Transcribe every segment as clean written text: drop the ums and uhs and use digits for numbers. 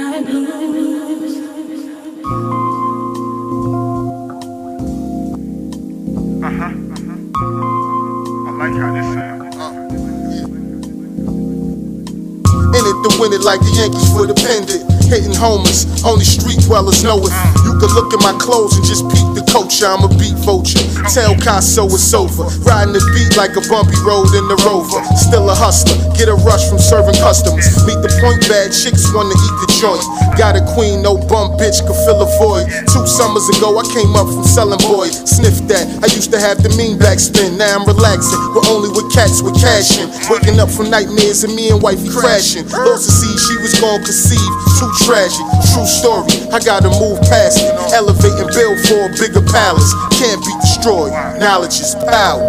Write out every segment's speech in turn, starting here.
midnight blues. I like how this sounds. In it to win it like the Yankees for the pendant. Hitting homers, only street dwellers know it. You can look at my clothes and just peep the culture. I'm a beat vulture. Tell Casso it's over. Riding the beat like a bumpy road in the Rover. Still a hustler, get a rush from serving customers. Meet the point bad chicks wanna eat the joint. Got a queen, no bum bitch could fill a void. 2 summers ago I came up from selling boy. Sniff that, I used to have the mean backspin. Now I'm relaxing, but only with cats with cash in. Waking up from nightmares and me and wifey crashing. Lost to see she was gon' conceive. Too tragic, true story. I gotta move past it. Elevate and build for a bigger palace. Can't be destroyed. Knowledge is power.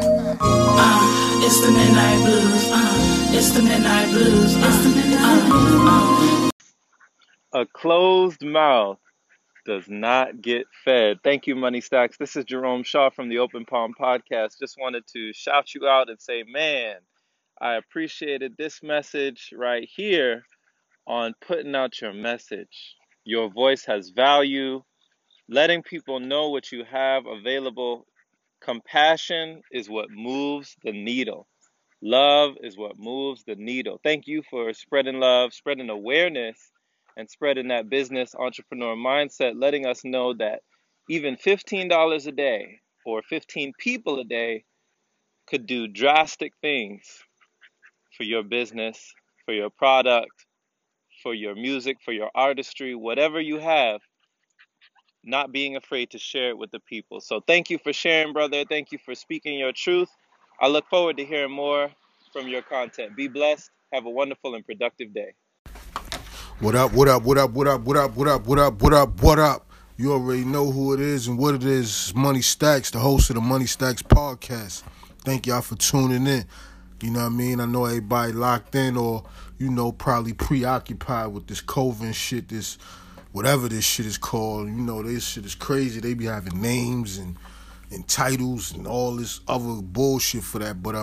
It's the midnight blues. It's the midnight blues. It's the midnight blues. A closed mouth does not get fed. Thank you, Money Stacks. This is Jerome Shaw from the Open Palm Podcast. Just wanted to shout you out and say, man, I appreciated this message right here on putting out your message. Your voice has value. Letting people know what you have available. Compassion is what moves the needle. Love is what moves the needle. Thank you for spreading love, spreading awareness, and spreading that business entrepreneur mindset, letting us know that even $15 a day or 15 people a day could do drastic things for your business, for your product, for your music, for your artistry, whatever you have, not being afraid to share it with the people. So thank you for sharing, brother. Thank you for speaking your truth. I look forward to hearing more from your content. Be blessed. Have a wonderful and productive day. What up, what up, what up, what up, what up, what up, what up, what up, what up? You already know who it is and what it is. It's Money Stacks, the host of the Money Stacks podcast. Thank y'all for tuning in. You know what I mean? I know everybody locked in or, probably preoccupied with this COVID shit, this whatever this shit is called. This shit is crazy. They be having names and titles and all this other bullshit for that. But,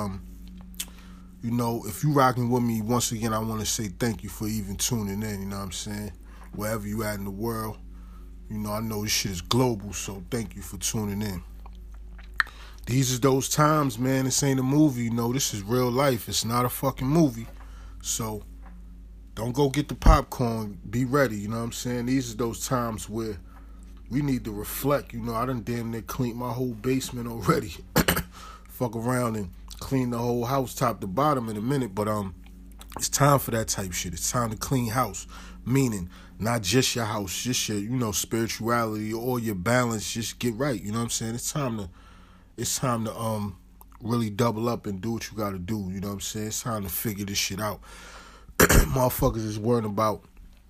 if you rocking with me, once again, I want to say thank you for even tuning in, you know what I'm saying? Wherever you at in the world, I know this shit is global, so thank you for tuning in. These are those times, man. This ain't a movie, this is real life. It's not a fucking movie. So, don't go get the popcorn. Be ready, you know what I'm saying? These are those times where we need to reflect. I done damn near cleaned my whole basement already. Fuck around and clean the whole house top to bottom in a minute. But it's time for that type shit. It's time to clean house. Meaning, not just your house, just your, spirituality or your balance. Just get right, you know what I'm saying? It's time to really double up and do what you gotta do, you know what I'm saying? It's time to figure this shit out. Motherfuckers is worrying about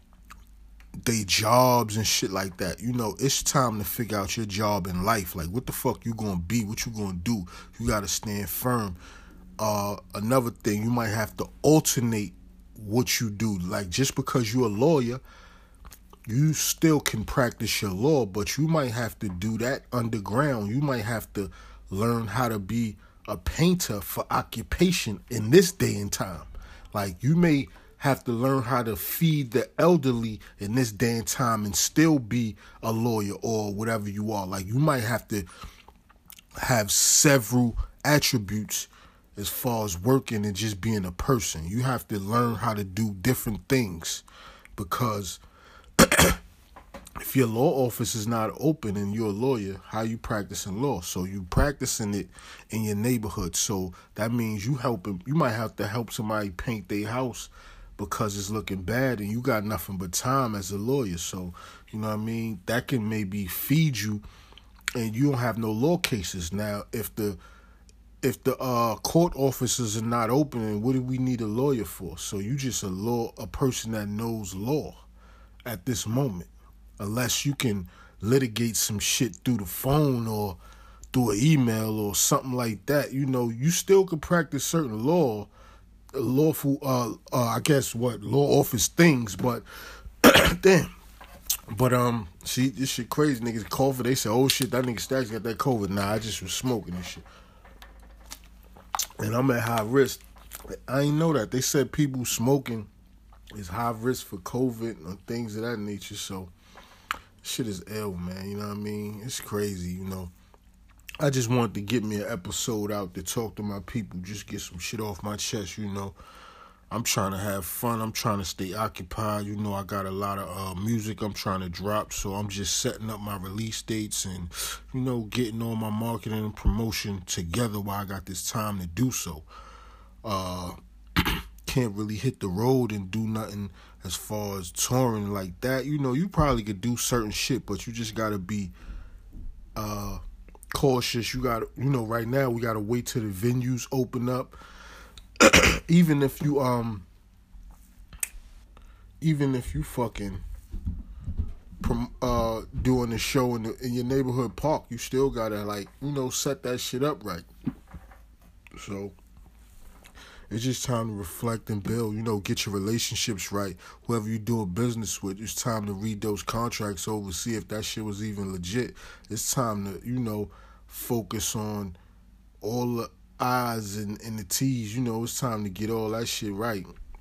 they jobs and shit like that. It's time to figure out your job in life. Like, what the fuck you gonna be? What you gonna do? You gotta stand firm. Another thing, you might have to alternate what you do. Like, just because you're a lawyer, you still can practice your law, but you might have to do that underground. You might have to learn how to be a painter for occupation in this day and time. Like, you may have to learn how to feed the elderly in this day and time and still be a lawyer or whatever you are. Like, you might have to have several attributes as far as working and just being a person. You have to learn how to do different things because if your law office is not open and you're a lawyer, how you practicing law? So you practicing it in your neighborhood. So that means you might have to help somebody paint their house because it's looking bad and you got nothing but time as a lawyer. So, you know what I mean? That can maybe feed you and you don't have no law cases. Now, if the court offices are not open, what do we need a lawyer for? So you just a person that knows law at this moment. Unless you can litigate some shit through the phone or through an email or something like that, you still could practice certain law lawful, I guess what, law office things, but damn. But see, this shit crazy. Niggas COVID. They say, oh shit, that nigga Stacks got that COVID. Nah, I just was smoking and shit. And I'm at high risk. I ain't know that. They said people smoking It's high risk for COVID and things of that nature. So shit is ill, man. You know what I mean? It's crazy, you know. I just wanted to get me an episode out to talk to my people, just get some shit off my chest, you know. I'm trying to have fun. I'm trying to stay occupied. You know, I got a lot of music I'm trying to drop, so I'm just setting up my release dates and, you know, getting all my marketing and promotion together while I got this time to do so. Can't really hit the road and do nothing as far as touring like that. You know, you probably could do certain shit, but you just got to be cautious. You got to, you know, right now we got to wait till the venues open up. Even if you fucking doing a show in your neighborhood park, you still gotta, like, you know, set that shit up right. So it's just time to reflect and build, you know, get your relationships right. Whoever you doing business with, it's time to read those contracts over, see if that shit was even legit. It's time to, you know, focus on all the I's and the T's. You know, it's time to get all that shit right.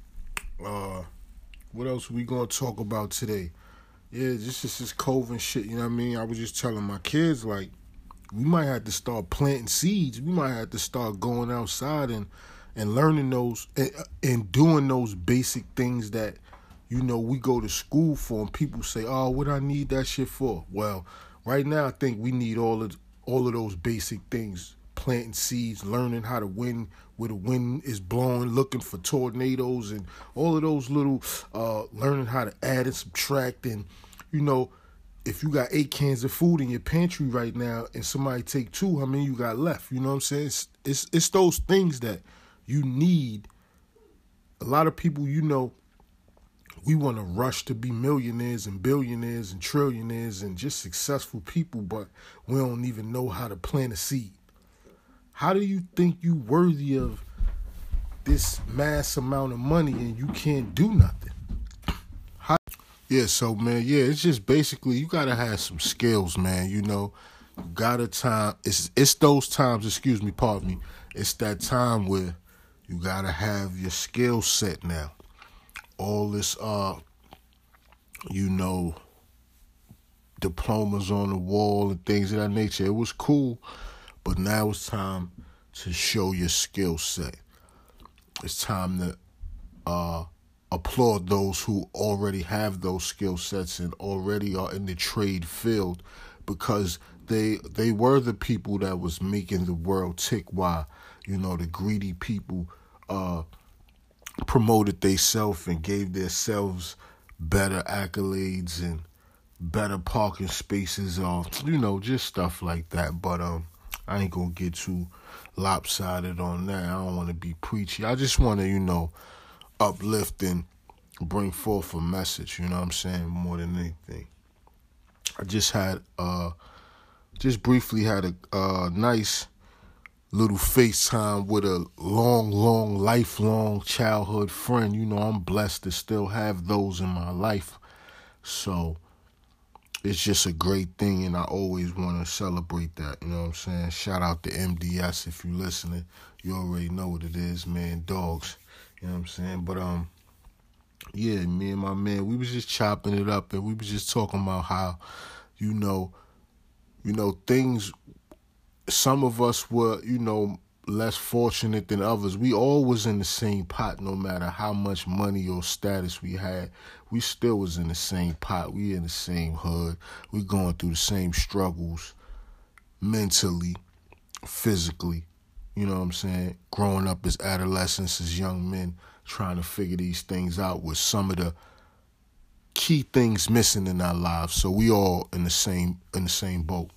What else we gonna talk about today? Yeah, just this COVID shit, you know what I mean? I was just telling my kids, like, we might have to start planting seeds. We might have to start going outside and learning those and doing those basic things that, you know, we go to school for, and people say, oh, what I need that shit for? Well, right now I think we need all of those basic things. Planting seeds, learning how to win where the wind is blowing, looking for tornadoes, and all of those little learning how to add and subtract. And, you know, if you got 8 cans of food in your pantry right now and somebody take 2, how many you got left? You know what I'm saying? It's those things that you need. A lot of people, you know, we want to rush to be millionaires and billionaires and trillionaires and just successful people, but we don't even know how to plant a seed. How do you think you worthy of this mass amount of money and you can't do nothing? So, man, it's just basically you got to have some skills, man. You know, you got to time. It's those times, pardon me. It's that time where you got to have your skill set now. All this, you know, diplomas on the wall and things of that nature. It was cool. But now it's time to show your skill set. It's time to applaud those who already have those skill sets and already are in the trade field, because they were the people that was making the world tick while, you know, the greedy people promoted themselves and gave themselves better accolades and better parking spaces, or, you know, just stuff like that. But I ain't gonna get too lopsided on that. I don't want to be preachy. I just want to, you know, uplift and bring forth a message, you know what I'm saying, more than anything. I just briefly had a nice little FaceTime with a long, lifelong childhood friend. You know, I'm blessed to still have those in my life. So it's just a great thing, and I always want to celebrate that, you know what I'm saying? Shout out to MDS if you listening. You already know what it is, man. Dogs, you know what I'm saying? But, yeah, me and my man, we was just chopping it up, and we was just talking about how, you know, things, some of us were, you know, less fortunate than others. We all was in the same pot, no matter how much money or status we had. We still was in the same pot. We in the same hood. We going through the same struggles mentally, physically. You know what I'm saying? Growing up as adolescents, as young men, trying to figure these things out with some of the key things missing in our lives. So we all in the same boat.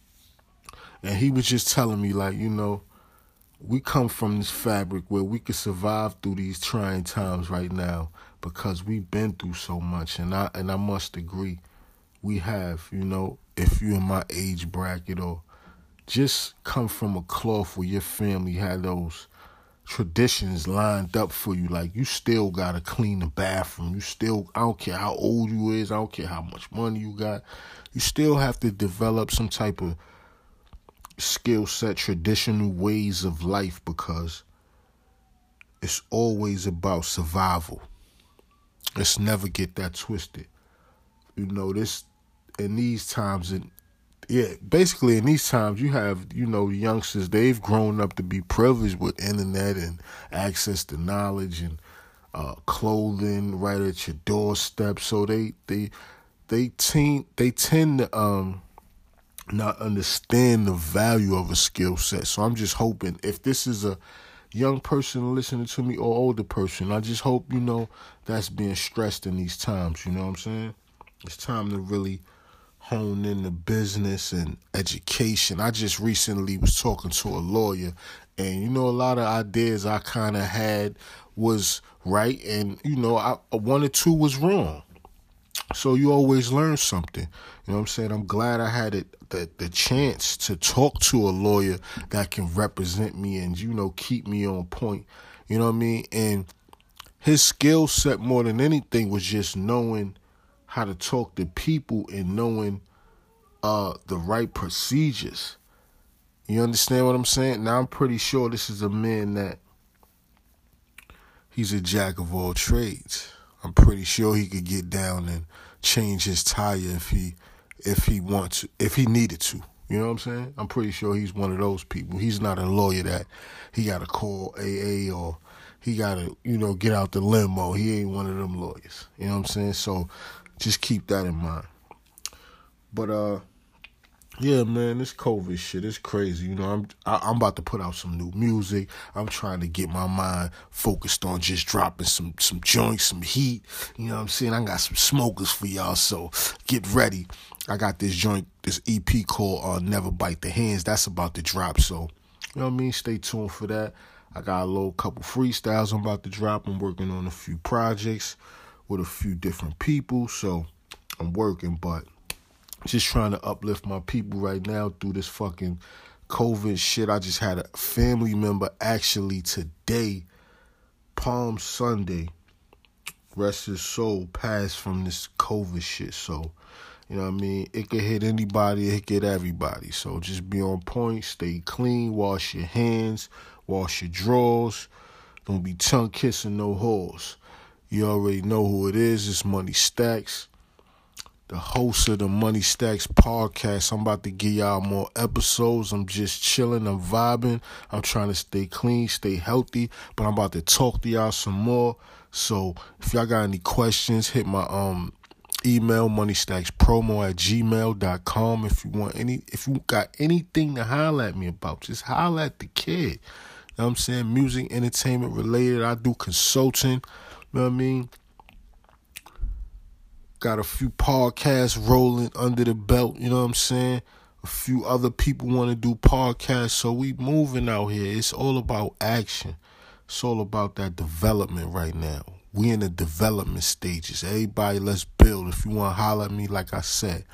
And he was just telling me, like, you know, we come from this fabric where we can survive through these trying times right now because we've been through so much. And I must agree, we have, you know, if you're in my age bracket or just come from a cloth where your family had those traditions lined up for you. Like, you still got to clean the bathroom. You still, I don't care how old you is, I don't care how much money you got. You still have to develop some type of skill set, traditional ways of life, because it's always about survival. Let's never get that twisted. This in these times, basically in these times, you have, the youngsters, they've grown up to be privileged with internet and access to knowledge and clothing right at your doorstep. So they tend to not understand the value of a skill set. So I'm just hoping, if this is a young person listening to me or older person, I just hope, that's being stressed in these times. You know what I'm saying? It's time to really hone in the business and education. I just recently was talking to a lawyer, and, a lot of ideas I kind of had was right, and, one or two was wrong. So you always learn something. You know what I'm saying? I'm glad I had the chance to talk to a lawyer that can represent me and, keep me on point. You know what I mean? And his skill set more than anything was just knowing how to talk to people and knowing the right procedures. You understand what I'm saying? Now, I'm pretty sure this is a man that he's a jack of all trades. I'm pretty sure he could get down and change his tire if he needed to. You know what I'm saying? I'm pretty sure he's one of those people. He's not a lawyer that he got to call AA or he got to, get out the limo. He ain't one of them lawyers. You know what I'm saying? So just keep that in mind. But yeah, man, this COVID shit is crazy. I'm about to put out some new music. I'm trying to get my mind focused on just dropping some joints, some heat. You know what I'm saying? I got some smokers for y'all, so get ready. I got this joint, this EP called Never Bite the Hands. That's about to drop, so you know what I mean? Stay tuned for that. I got a couple freestyles I'm about to drop. I'm working on a few projects with a few different people, so I'm working, but just trying to uplift my people right now through this fucking COVID shit. I just had a family member actually today, Palm Sunday, rest his soul, pass from this COVID shit. So, you know what I mean? It could hit anybody, it could hit everybody. So just be on point, stay clean, wash your hands, wash your drawers. Don't be tongue kissing no whores. You already know who it is. It's Money Stacks, the host of the Money Stacks podcast. I'm about to give y'all more episodes. I'm just chilling. I'm vibing. I'm trying to stay clean, stay healthy. But I'm about to talk to y'all some more. So if y'all got any questions, hit my email, moneystackspromo@gmail.com. If you got anything to holler at me about, just holler at the kid. You know what I'm saying? Music, entertainment related. I do consulting. You know what I mean? Got a few podcasts rolling under the belt, you know what I'm saying? A few other people want to do podcasts, so we moving out here. It's all about action. It's all about that development right now. We in the development stages. Everybody, let's build. If you want to holler at me, like I said,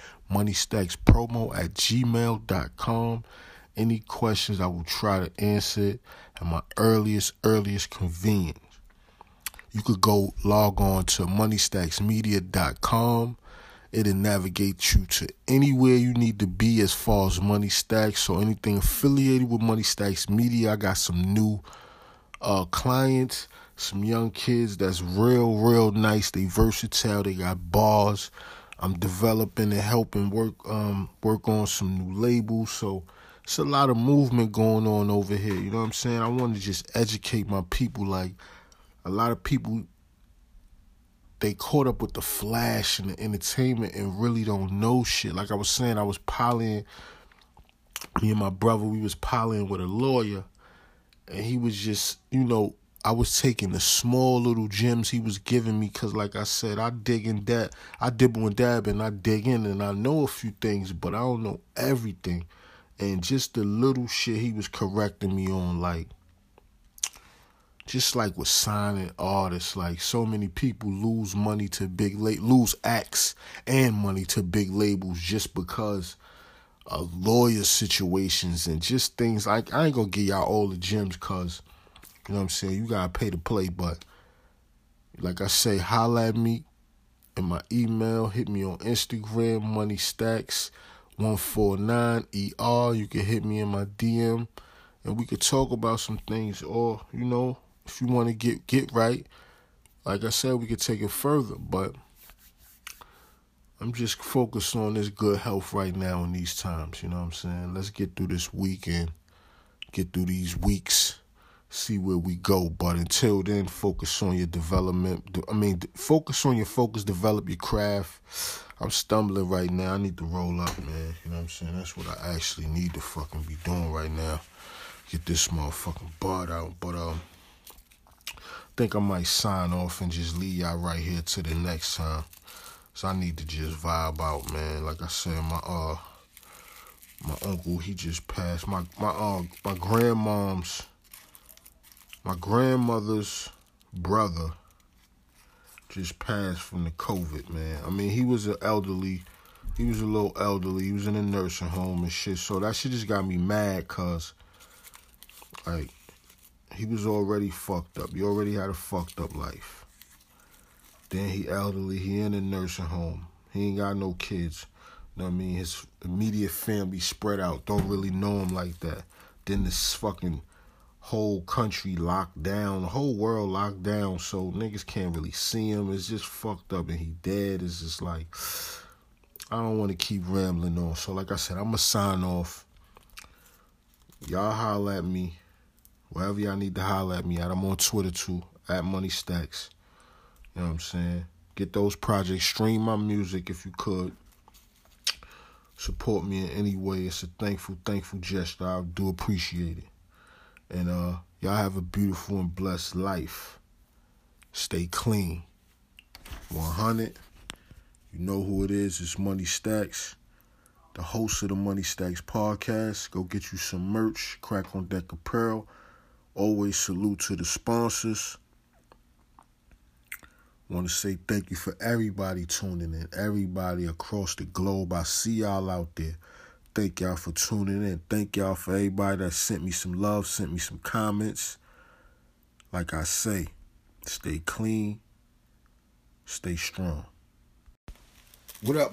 moneystackspromo@gmail.com. Any questions, I will try to answer it at my earliest convenience. You could go log on to moneystacksmedia.com. It'll navigate you to anywhere you need to be as far as Money Stacks. So anything affiliated with Money Stacks Media. I got some new clients, some young kids that's real nice. They versatile. They got bars. I'm developing and helping work on some new labels. So it's a lot of movement going on over here. You know what I'm saying? I want to just educate my people. Like, a lot of people, they caught up with the flash and the entertainment and really don't know shit. Like I was saying, I was me and my brother, we was polying with a lawyer, and he was just, I was taking the small little gems he was giving me because, like I said, I dibble and dab, and I dig in, and I know a few things, but I don't know everything. And just the little shit he was correcting me on, just like with signing artists, like so many people lose money to lose acts and money to big labels just because of lawyer situations and just things like, I ain't gonna give y'all all the gems because, you know what I'm saying, you gotta pay to play. But like I say, holla at me in my email, hit me on Instagram, moneystacks149ER. You can hit me in my DM and we could talk about some things, or, if you want to get right, like I said, we could take it further, but I'm just focused on this good health right now in these times, you know what I'm saying? Let's get through this weekend, get through these weeks, see where we go. But until then, focus on your development. Focus on your focus, develop your craft. I'm stumbling right now. I need to roll up, man. You know what I'm saying? That's what I actually need to fucking be doing right now. Get this motherfucking bud out. But I think I might sign off and just leave y'all right here till the next time. So I need to just vibe out, man. Like I said, my uncle, he just passed. My grandmother's brother just passed from the COVID, man. I mean, he was a little elderly. He was in a nursing home and shit. So that shit just got me mad, cause like he was already fucked up. He already had a fucked up life. Then he elderly. He in a nursing home. He ain't got no kids. You know what I mean? His immediate family spread out. Don't really know him like that. Then this fucking whole country locked down, the whole world locked down, so niggas can't really see him. It's just fucked up, and he dead. It's just like, I don't want to keep rambling on. So like I said, I'm going to sign off. Y'all holler at me, wherever y'all need to holler at me at. I'm on Twitter too, at Money Stacks. You know what I'm saying? Get those projects, stream my music if you could. Support me in any way. It's a thankful gesture. I do appreciate it. And y'all have a beautiful and blessed life. Stay clean. 100. You know who it is. It's Money Stacks, the host of the Money Stacks podcast. Go get you some merch. Crack on Deck Apparel. Always salute to the sponsors. Want to say thank you for everybody tuning in. Everybody across the globe. I see y'all out there. Thank y'all for tuning in. Thank y'all for everybody that sent me some love, sent me some comments. Like I say, stay clean, stay strong. What up?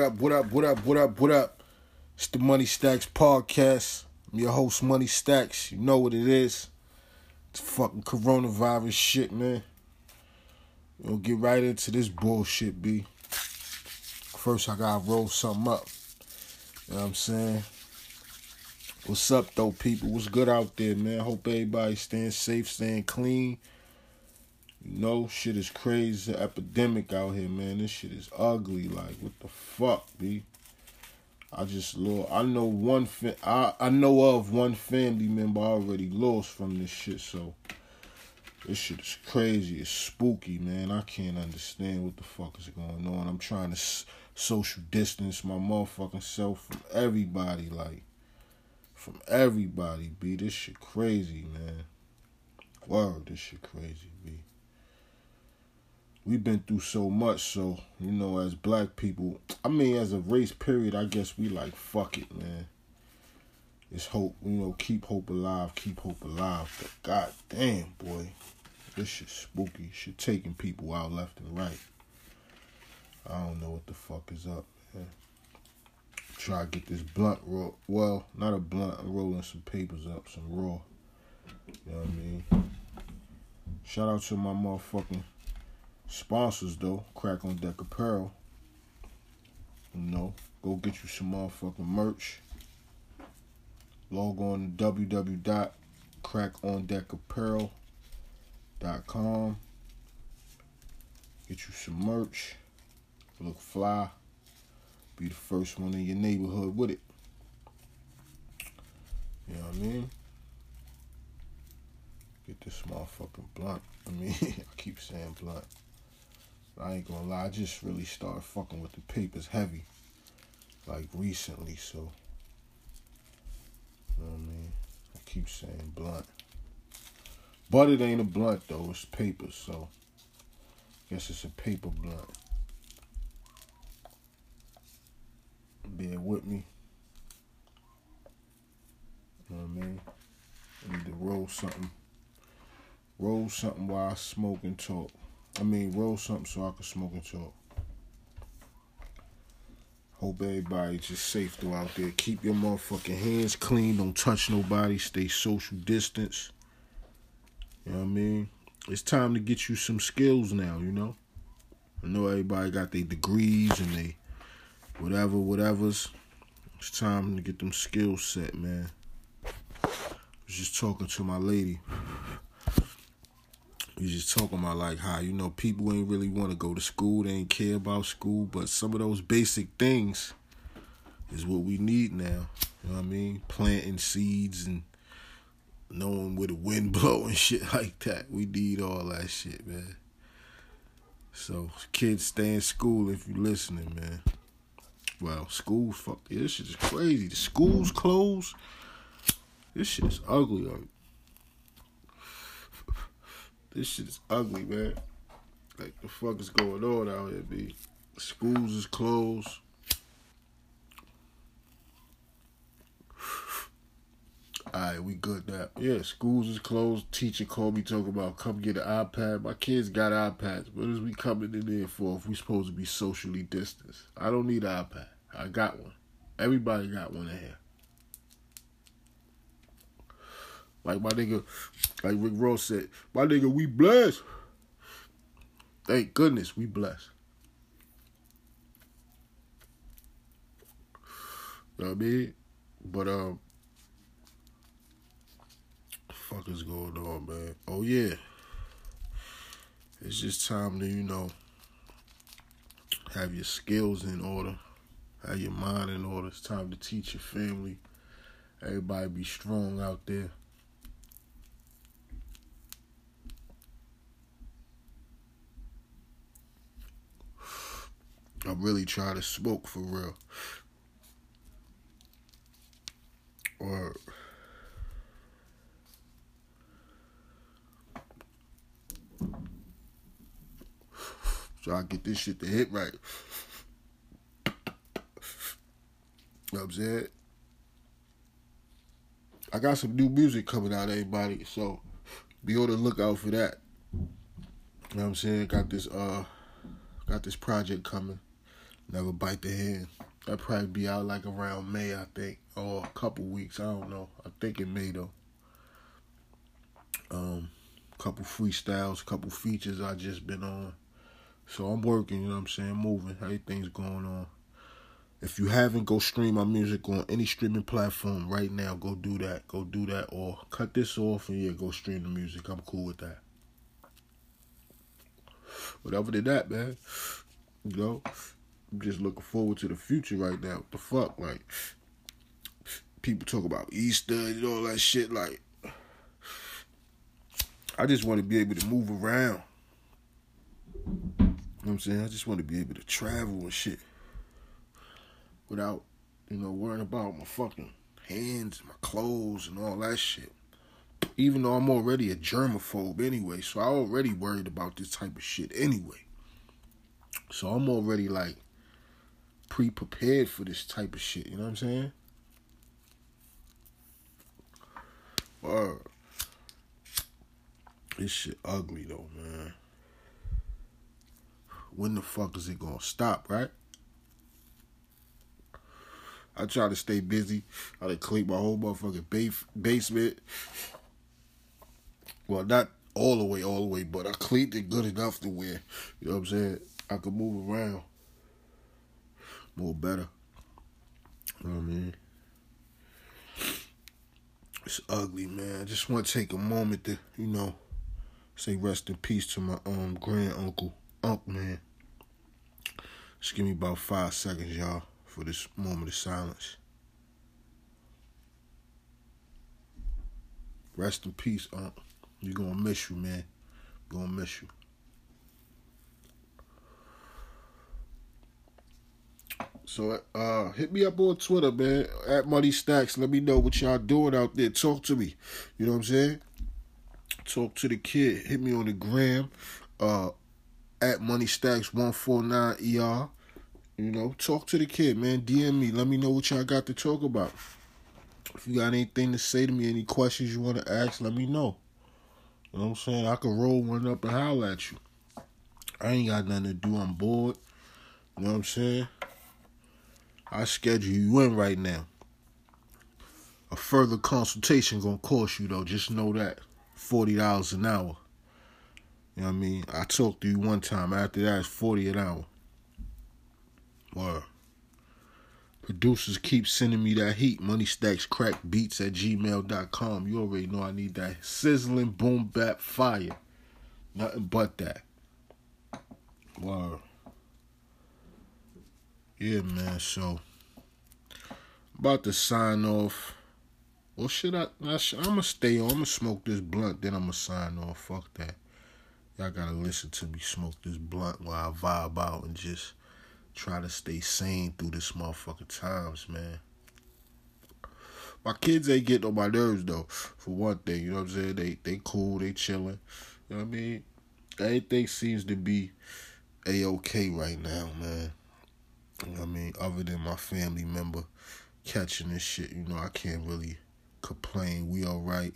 It's the Money Stacks podcast. I'm your host, Money Stacks. You know what it is. It's fucking coronavirus shit, man. We'll get right into this bullshit, B. First, I gotta roll something up. You know what I'm saying? What's up, though, people? What's good out there, man? Hope everybody's staying safe, staying clean. You know, shit is crazy. It's an epidemic out here, man. This shit is ugly. Like, what the fuck, B? I know of one family member already lost from this shit, so this shit is crazy. It's spooky, man. I can't understand what the fuck is going on. I'm trying to social distance my motherfucking self from everybody, B. This shit crazy, man. Word, this shit crazy, B. We've been through so much, so, you know, as black people, as a race, period, I guess we like, fuck it, man. It's hope, you know, keep hope alive. But god damn, boy, this shit's spooky. Shit taking people out left and right. I don't know what the fuck is up, man. Try to get this blunt roll. Well, not a blunt. I'm rolling some papers up, some raw. You know what I mean? Shout out to my motherfucking sponsors, though. Crack on Deck Apparel. You know, go get you some motherfucking merch. Log on to www.crackondecapparel.com. Get you some merch. Look fly. Be the first one in your neighborhood with it. You know what I mean? Get this motherfucking blunt. I keep saying blunt. But I ain't gonna lie, I just really started fucking with the papers heavy. Like recently, so. You know what I mean? I keep saying blunt. But it ain't a blunt though, it's paper, so. I guess it's a paper blunt. Bear with me. You know what I mean? I need to roll something. Roll something while I smoke and talk. Roll something so I can smoke and talk. Hope everybody's just safe though out there. Keep your motherfucking hands clean. Don't touch nobody. Stay social distance. You know what I mean? it's time to get you some skills now, you know? I know everybody got their degrees and they whatevers. It's time to get them skills set, man. I was just talking to my lady. We just talking about like how, you know, people ain't really want to go to school. They ain't care about school. But some of those basic things is what we need now. You know what I mean? Planting seeds and knowing where the wind blow and shit like that. We need all that shit, man. So, kids, stay in school if you listening, man. Well, school, fuck, yeah, this shit is crazy. The school's closed. This shit is ugly. This shit is ugly, man. Like, the fuck is going on out here, B? Schools is closed. Alright, we good now. Yeah, schools is closed. Teacher called me talking about come get an iPad. My kids got iPads. What is we coming in there for if we supposed to be socially distanced? I don't need an iPad. I got one. Everybody got one in here. Like my nigga, like Rick Ross said, my nigga, we blessed. Thank goodness we blessed. You know what I mean? But, fuck is going on, man? Oh, yeah. It's just time to, you know, have your skills in order. Have your mind in order. It's time to teach your family. Everybody be strong out there. I'm really trying to smoke for real. Or so I get this shit to hit right. You know what I'm saying? I got some new music coming out, everybody, so be on the lookout for that. You know what I'm saying? Got this project coming. Never Bite the Hand. That'll probably be out like around May, I think. Or a couple weeks, I don't know. I think in May, though. Couple freestyles, couple features I just been on. So I'm working, you know what I'm saying? Moving. Everything's going on. If you haven't, go stream my music on any streaming platform right now. Go do that. Go do that. Or cut this off and, yeah, go stream the music. I'm cool with that. But other than that, man, you know, I'm just looking forward to the future right now. What the fuck? Like, people talk about Easter and all that shit. Like, I just want to be able to move around. You know what I'm saying? I just want to be able to travel and shit without, you know, worrying about my fucking hands, my clothes, and all that shit. Even though I'm already a germaphobe anyway, so I already worried about this type of shit anyway. So I'm already, like, pre-prepared for this type of shit, you know what I'm saying? This shit ugly, though, man. When the fuck is it gonna stop, right? I try to stay busy. I done clean my whole motherfucking basement. Well, not all the way, but I cleaned it good enough to where, you know what I'm saying, I could move around more better. You know what I mean? It's ugly, man. I just want to take a moment to, you know, say rest in peace to my grand uncle, man. Just give me about 5 seconds, y'all, for this moment of silence. Rest in peace, Unc. We're gonna miss you, man. We're gonna miss you. So, hit me up on Twitter, man, at Money Stacks. Let me know what y'all doing out there. Talk to me. You know what I'm saying? Talk to the kid. Hit me on the gram, at Money Stacks 149ER. You know, talk to the kid, man. DM me. Let me know what y'all got to talk about. If you got anything to say to me, any questions you want to ask, let me know. You know what I'm saying? I can roll one up and holler at you. I ain't got nothing to do. I'm bored. You know what I'm saying? I schedule you in right now. A further consultation gonna cost you, though. Just know that. $40 an hour. You know what I mean? I talked to you one time. After that, it's 40 an hour. Word. Producers keep sending me that heat. MoneyStacksCrackBeats@gmail.com. You already know I need that sizzling boom bap fire. Nothing but that. Word. Yeah, man. So, about to sign off. Or should I'm going to stay on. I'm going to smoke this blunt. Then I'm going to sign off. Fuck that. Y'all got to listen to me smoke this blunt while I vibe out and just try to stay sane through this motherfucking times, man. My kids ain't getting on my nerves, though, for one thing. You know what I'm saying? They cool, they chilling. You know what I mean? Everything seems to be A-okay right now, man. You know what I mean? Other than my family member catching this shit, you know, I can't really complain. We all right.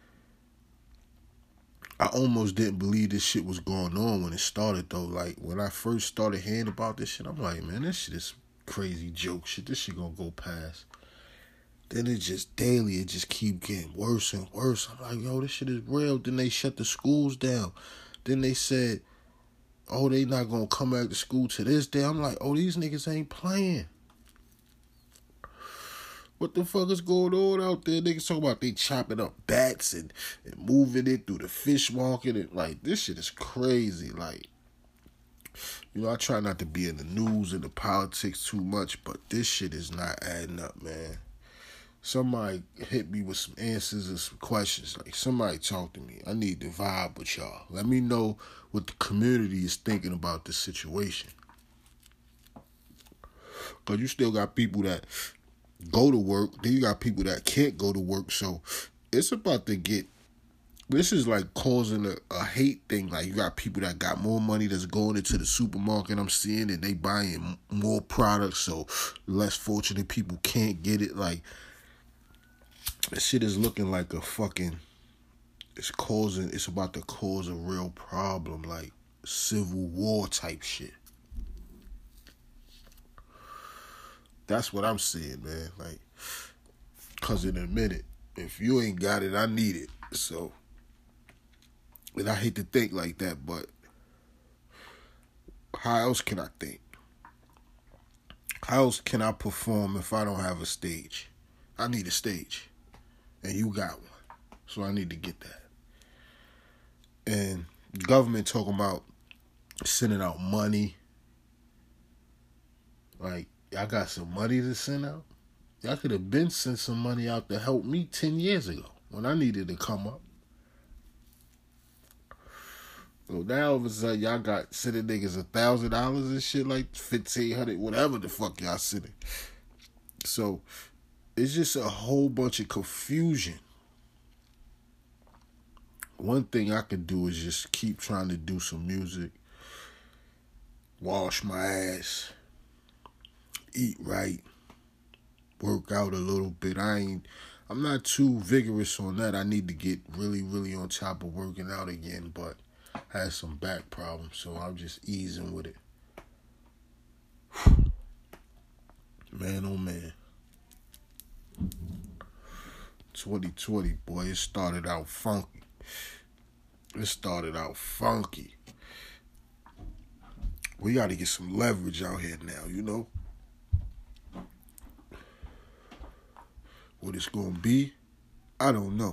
I almost didn't believe this shit was going on when it started, though. Like, when I first started hearing about this shit, I'm like, man, this shit is crazy joke shit. This shit gonna go past. Then it just daily, it just keep getting worse and worse. I'm like, yo, this shit is real. Then they shut the schools down. Then they said, oh, they not gonna come back to school to this day. I'm like, oh, these niggas ain't playing. What the fuck is going on out there? Niggas talking about they chopping up bats and moving it through the fish market. And, like, this shit is crazy. Like, you know, I try not to be in the news and the politics too much, but this shit is not adding up, man. Somebody hit me with some answers and some questions. Like, somebody talk to me. I need to vibe with y'all. Let me know what the community is thinking about this situation. Because you still got people that go to work. Then you got people that can't go to work. So it's about to get, this is like causing a hate thing. Like, you got people that got more money that's going into the supermarket, I'm seeing, and they buying more products. So less fortunate people can't get it. Like, this shit is looking like a fucking, it's about to cause a real problem. Like civil war type shit. That's what I'm seeing, man. Like, cause in a minute, if you ain't got it, I need it. So, and I hate to think like that, but how else can I think? How else can I perform if I don't have a stage? I need a stage, and you got one, so I need to get that. And the government talking about sending out money. Like, y'all got some money to send out? Y'all could have been sent some money out to help me 10 years ago when I needed to come up. So now all of a sudden y'all got sending niggas $1,000 and shit, like $1,500, whatever the fuck y'all sending. So it's just a whole bunch of confusion. One thing I could do is just keep trying to do some music, wash my ass, eat right, work out a little bit. I'm not too vigorous on that. I need to get really, really on top of working out again, but I had some back problems, so I'm just easing with it. Man, oh man. 2020, boy, it started out funky. We got to get some leverage out here now, you know? What it's going to be, I don't know.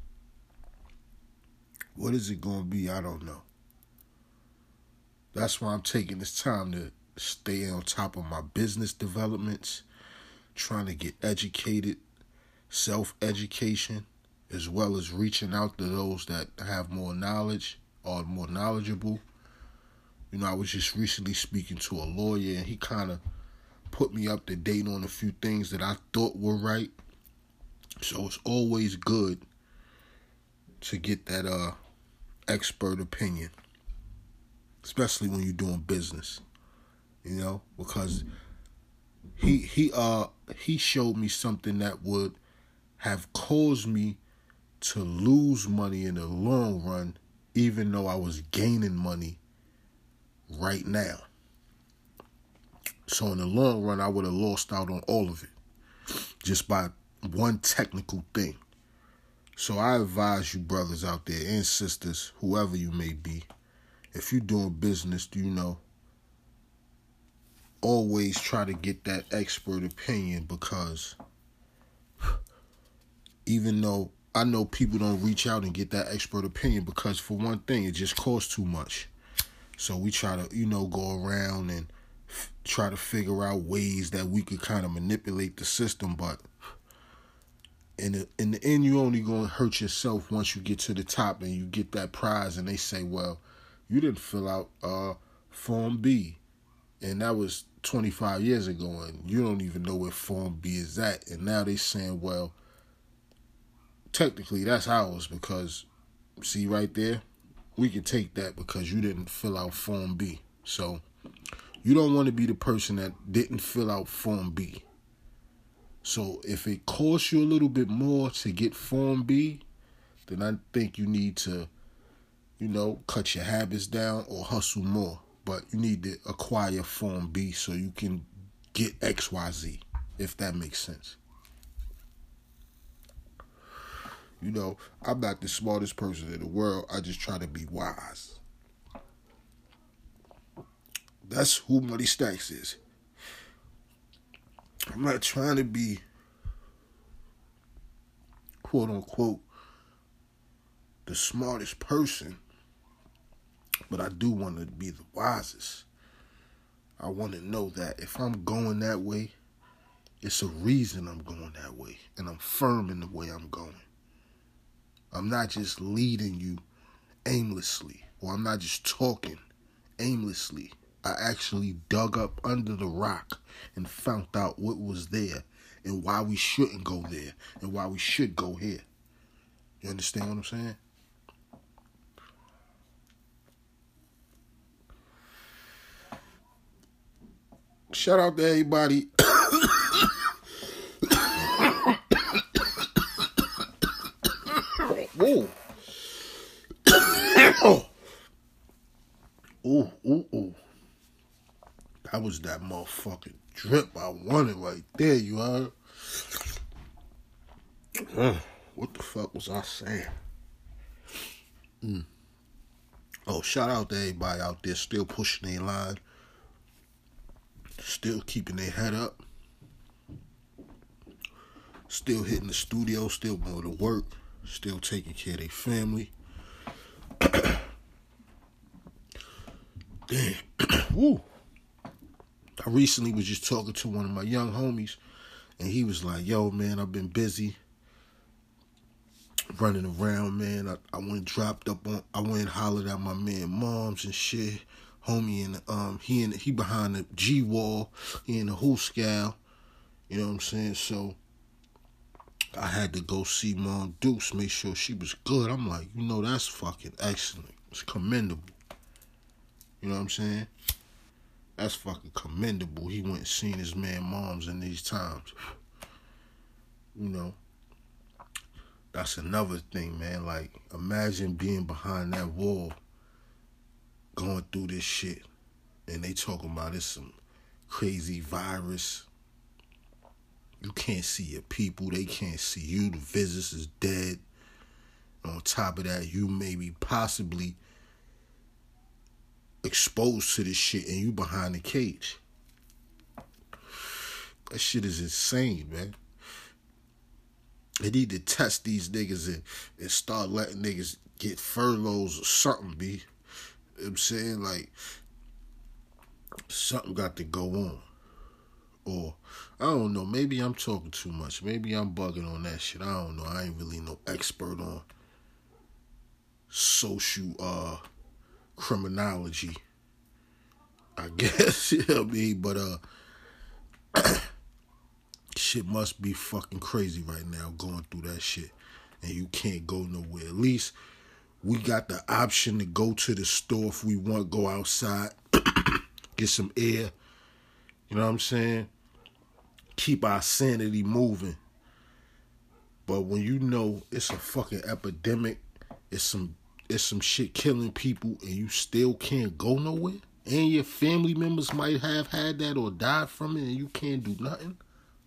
What is it going to be? I don't know. That's why I'm taking this time to stay on top of my business developments, trying to get educated, self-education, as well as reaching out to those that have more knowledge or more knowledgeable. You know, I was just recently speaking to a lawyer, and he kind of put me up to date on a few things that I thought were right. So it's always good to get that expert opinion, especially when you're doing business, you know, because he showed me something that would have caused me to lose money in the long run, even though I was gaining money right now. So in the long run, I would have lost out on all of it just by one technical thing. So I advise you brothers out there and sisters, whoever you may be, if you're doing business, always try to get that expert opinion, because even though I know people don't reach out and get that expert opinion, because for one thing, it just costs too much. So we try to, go around and try to figure out ways that we could kind of manipulate the system, but in the end, you only going to hurt yourself once you get to the top and you get that prize and they say, well, you didn't fill out Form B. And that was 25 years ago, and you don't even know where Form B is at. And now they saying, well, technically that's ours, because, see right there, we can take that because you didn't fill out Form B. So you don't want to be the person that didn't fill out Form B. So if it costs you a little bit more to get Form B, then I think you need to, cut your habits down or hustle more. But you need to acquire Form B so you can get XYZ, if that makes sense. I'm not the smartest person in the world. I just try to be wise. That's who Money Stacks is. I'm not trying to be, quote unquote, the smartest person, but I do want to be the wisest. I want to know that if I'm going that way, it's a reason I'm going that way, and I'm firm in the way I'm going. I'm not just leading you aimlessly, or I'm not just talking aimlessly. I actually dug up under the rock and found out what was there and why we shouldn't go there and why we should go here. You understand what I'm saying? Shout out to everybody. Whoa. Ooh. That was that motherfucking drip I wanted right there, you heard? What the fuck was I saying? Oh, shout out to everybody out there still pushing their line, still keeping their head up, still hitting the studio, still going to work, still taking care of their family. Damn. Woo. I recently was just talking to one of my young homies, and he was like, yo, man, I've been busy running around, man. I went and hollered at my man moms and shit. Homie, and he behind the G wall, he in the Hooscal, you know what I'm saying? So I had to go see Mom Deuce, make sure she was good. I'm like, that's fucking excellent. It's commendable. You know what I'm saying? That's fucking commendable. He went and seen his man moms in these times. That's another thing, man. Like, imagine being behind that wall, going through this shit, and they talking about it's some crazy virus. You can't see your people. They can't see you. The visits is dead. On top of that, you may be possibly exposed to this shit, and you behind the cage. That shit is insane, man. They need to test these niggas and start letting niggas get furloughs or something, B. You know what I'm saying? Like, something got to go on. Or, I don't know, maybe I'm talking too much. Maybe I'm bugging on that shit. I don't know. I ain't really no expert on social criminology, I guess. You know what I mean? But shit must be fucking crazy right now going through that shit, and you can't go nowhere. At least we got the option to go to the store if we want, go outside, get some air. You know what I'm saying? Keep our sanity moving. But when you know it's a fucking epidemic, it's some shit killing people, and you still can't go nowhere, and your family members might have had that or died from it, and you can't do nothing.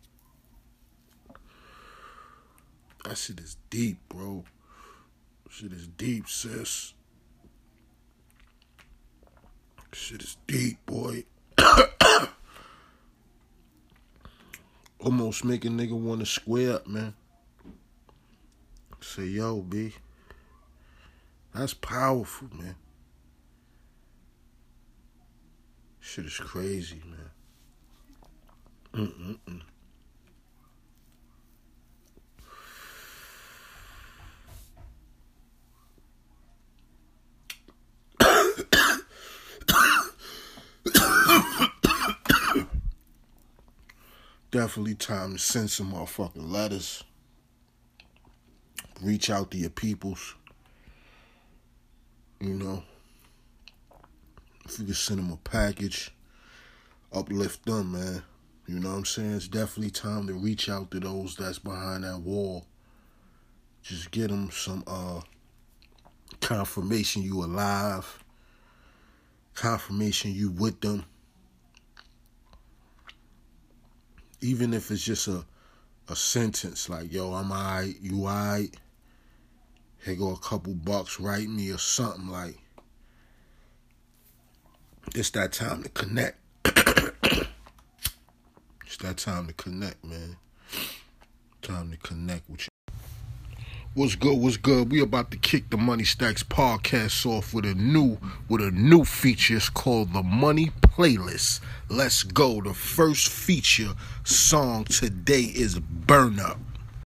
That shit is deep, bro. Shit is deep, sis. Shit is deep, boy. Almost make a nigga want to square up, man. Say, yo, B. That's powerful, man. Shit is crazy, man. Definitely time to send some motherfucking letters. Reach out to your peoples. You know. If you can send them a package, uplift them, man. You know what I'm saying? It's definitely time to reach out to those that's behind that wall. Just get them some confirmation you alive. Confirmation you with them. Even if it's just a sentence like, yo, I'm alright, you alright. Here go a couple bucks, write me or something like. It's that time to connect. It's that time to connect, man. Time to connect with you. What's good? We about to kick the Money Stacks podcast off with a new feature. It's called the Money Playlist. Let's go. The first feature song today is Burn Up.